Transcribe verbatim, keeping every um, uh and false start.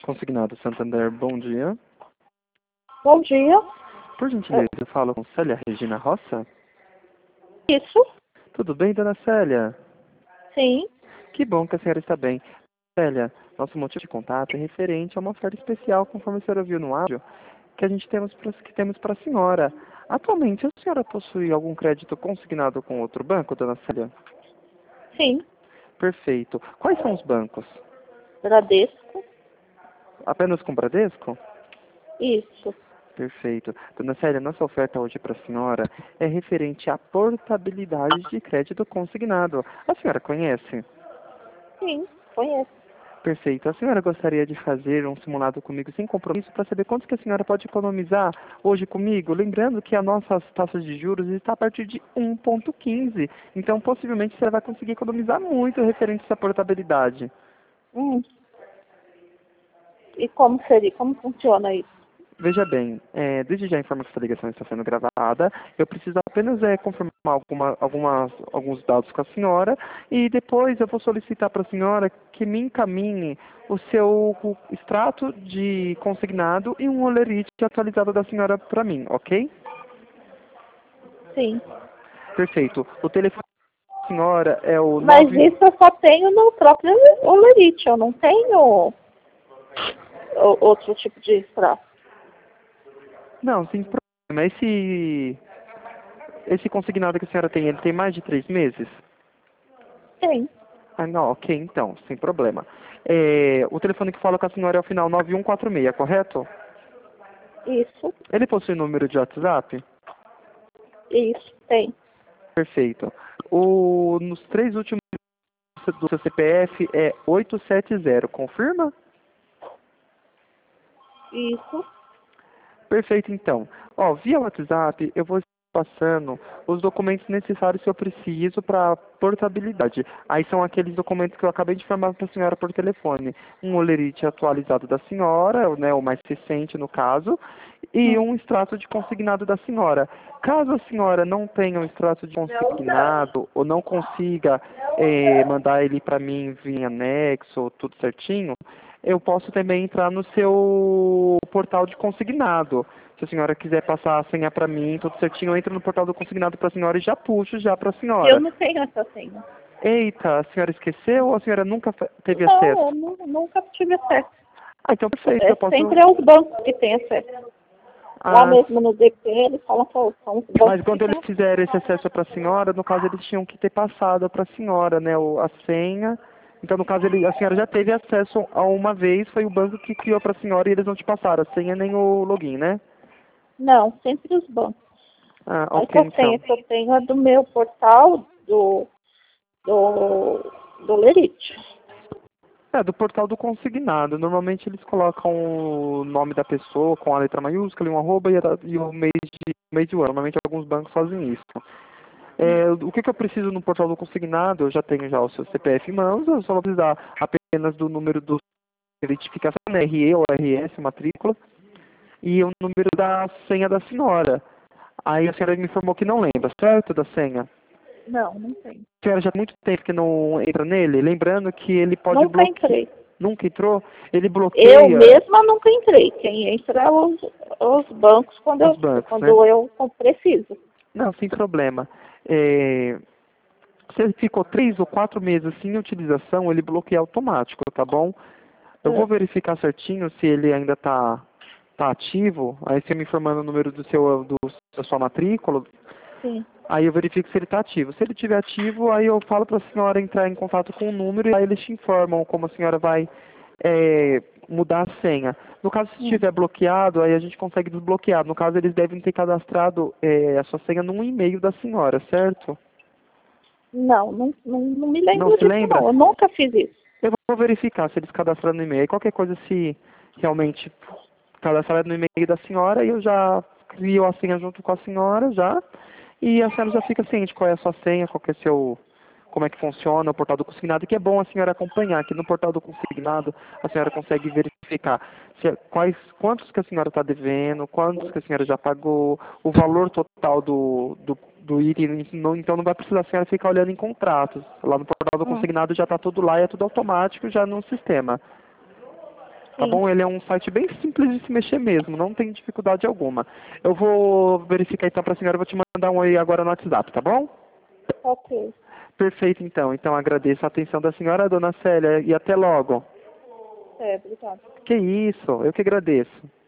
Consignado Santander, bom dia. Bom dia. Por gentileza, eu falo com Célia Regina Roça? Isso? Tudo bem, dona Célia? Sim. Que bom que a senhora está bem. Célia, nosso motivo de contato é referente a uma oferta especial, conforme a senhora viu no áudio, que a gente temos pra, que temos para a senhora. Atualmente, a senhora possui algum crédito consignado com outro banco, dona Célia? Sim. Perfeito. Quais são os bancos? Bradesco. Apenas com Bradesco? Isso. Perfeito. Dona Célia, nossa oferta hoje para a senhora é referente à portabilidade de crédito consignado. A senhora conhece? Sim, conheço. Perfeito. A senhora gostaria de fazer um simulado comigo sem compromisso para saber quanto que a senhora pode economizar hoje comigo? Lembrando que a nossa taxa de juros está a partir de um vírgula quinze. Então, possivelmente, você vai conseguir economizar muito referente a essa portabilidade. Hum. E como seria? Como funciona isso? Veja bem, é, desde já informo que essa ligação está sendo gravada. Eu preciso apenas é, confirmar alguma, algumas, alguns dados com a senhora e depois eu vou solicitar para a senhora que me encaminhe o seu o extrato de consignado e um olerite atualizado da senhora para mim, ok? Sim. Perfeito. O telefone da senhora é o Mas nove... isso eu só tenho no próprio Olerite. Eu não tenho o- outro tipo de extrato. Não, sem problema. Esse, esse consignado que a senhora tem, ele tem mais de três meses? Tem. Ah, não, ok, então, sem problema. É, o telefone que fala com a senhora é o final nove um quatro seis, correto? Isso. Ele possui número de WhatsApp? Isso. Tem. Perfeito. O, nos três últimos do seu C P F é oito sete zero, confirma? Isso. Perfeito, então. Ó, via WhatsApp, eu vou passando os documentos necessários que eu preciso para portabilidade. Aí são aqueles documentos que eu acabei de informar para a senhora por telefone. Um olerite atualizado da senhora, né, o mais recente no caso, e Hum. um extrato de consignado da senhora. Caso a senhora não tenha um extrato de consignado ou não consiga eh, mandar ele para mim via anexo, tudo certinho, eu posso também entrar no seu portal de consignado. Se a senhora quiser passar a senha para mim, tudo certinho, eu entro no portal do consignado para a senhora e já puxo já para a Eu senhora. não tenho essa senha. Eita, a senhora esqueceu ou a senhora nunca fe- teve Não, acesso? eu nu- nunca tive acesso. Ah, então perfeito, É eu posso... sempre é os bancos que têm acesso. Lá Ah, mesmo no D P, eles falam que são os mas bancos que quando têm eles acesso. fizeram esse acesso para a senhora, no caso eles tinham que ter passado para a senhora, né, o- a senha. Então, no caso, ele, a senhora já teve acesso a uma vez, foi o banco que criou para a senhora e eles não te passaram a senha nem o login, né? Não, sempre os bancos. Ah, A ok, única senha então. que eu tenho é do meu portal do, do, do Lerite. É, do portal do consignado. Normalmente eles colocam o nome da pessoa com a letra maiúscula e um arroba e, a- e o mês de, mês de ano. Normalmente alguns bancos fazem isso. É, o que, que eu preciso no portal do consignado? Eu já tenho já o seu C P F em mãos, eu só vou precisar apenas do número do identificação, né, R E ou R S, matrícula, e o número da senha da senhora. Aí a senhora me informou que não lembra, certo, da senha? Não, não tenho. A senhora já há muito tempo que não entra nele, lembrando que ele pode Nunca bloquear. entrei. Nunca entrou? Ele Eu bloqueia mesma nunca entrei. Quem entra é os, os bancos quando os eu, bancos, né? quando eu preciso. Não, sem problema. É, se ele ficou três ou quatro meses sem utilização, ele bloqueia automático, tá bom? Eu vou É, verificar certinho se ele ainda está tá ativo. Aí você me informando o número do seu, do, da sua matrícula, sim. aí eu verifico se ele está ativo. Se ele estiver ativo, aí eu falo para a senhora entrar em contato com o número e aí eles te informam como a senhora vai é, mudar a senha. No caso, se Hum. estiver bloqueado, aí a gente consegue desbloquear. No caso, eles devem ter cadastrado é, a sua senha num e-mail da senhora, certo? Não, não, não, não me Não lembro se disso lembra? não. Eu nunca fiz isso. Eu vou verificar se eles cadastraram no e-mail. Aí qualquer coisa, se realmente cadastrar no e-mail da senhora, eu já crio a senha junto com a senhora já. E a senhora já fica ciente qual é a sua senha, qual que é seu, como é que funciona o portal do consignado, que é bom a senhora acompanhar, que no portal do consignado a senhora consegue verificar se, quais, quantos que a senhora está devendo, quantos que a senhora já pagou, o valor total do, do, do item, não, então não vai precisar a senhora ficar olhando em contratos. Lá no portal do Hum. consignado já está tudo lá e é tudo automático já no sistema. tá Sim. bom? Ele é um site bem simples de se mexer mesmo, não tem dificuldade alguma. Eu vou verificar então para a senhora, eu vou te mandar um oi agora no WhatsApp, tá bom? Ok. Perfeito, então. Então agradeço a atenção da senhora, dona Célia, e até logo. É, obrigada. Que isso, eu que agradeço.